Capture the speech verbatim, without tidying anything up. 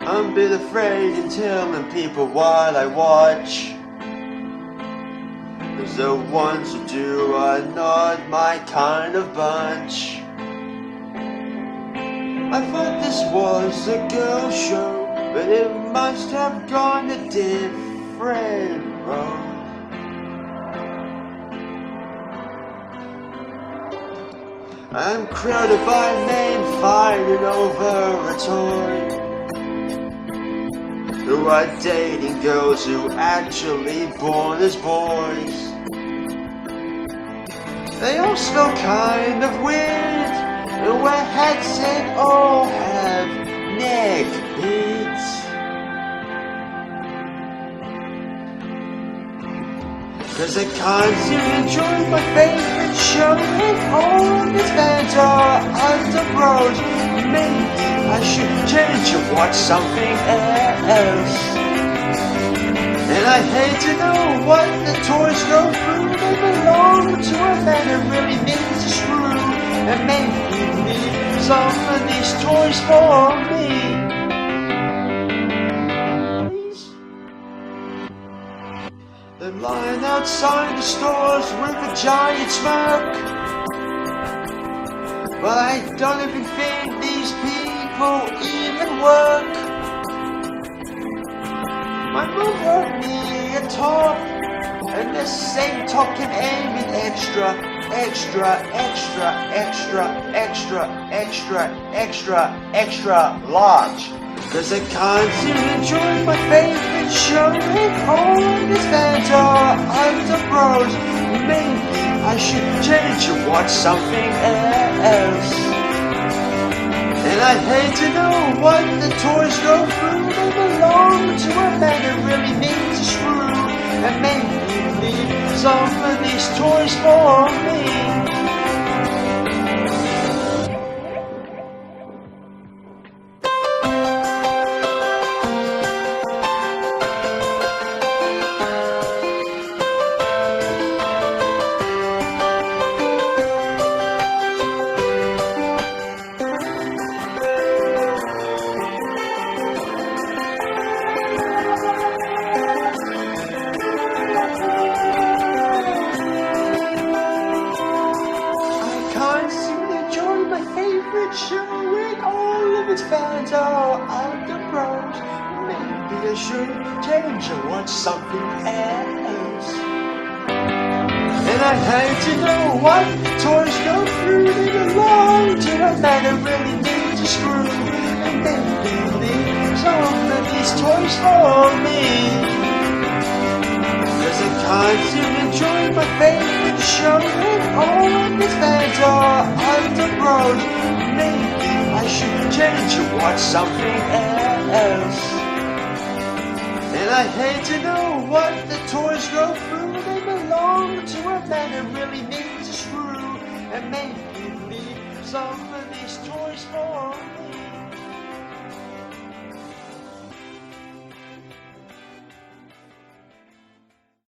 I'm a bit afraid in telling people what I watch, 'cause the ones who do are not my kind of bunch. I thought this was a girl show, but it must have gone a different road. I'm crowded by men fighting over a toy, who are dating girls who actually born as boys. They all smell kind of weird, and wear hats and all have neck beads. Cause I can't seem to enjoy my favorite show, and all these fans are underbrows. Maybe I should change and watch something else. And I hate to know what the toys go through. They belong to a man that really needs a screw, and maybe leave some of these toys for me. Please. They're lying outside the stores with a giant smirk, but I don't even think these people even work. My mom bought me a top, and the same top can aim in extra, extra, extra, extra, extra, extra, extra, extra large. Cause I can't seem to enjoy my favorite show, and all these fans are underbrows. Maybe I should change and watch something else. And I hate to know what the toys go through. They belong to a man that really needs a screw, and maybe leave some of these toys for me. Show and all of its fans are underbrows. Maybe I should change and watch something else. And I hate to know what the toys go through. They belong to a man that really needs a screw, and maybe leave some of these toys for me. Cause I can't seem to enjoy my favorite show, and all of its fans are underbrows. Maybe I should change and watch something else. And I hate to know what the toys go through. They belong to a man that really needs a screw, and maybe leave some of these toys for me.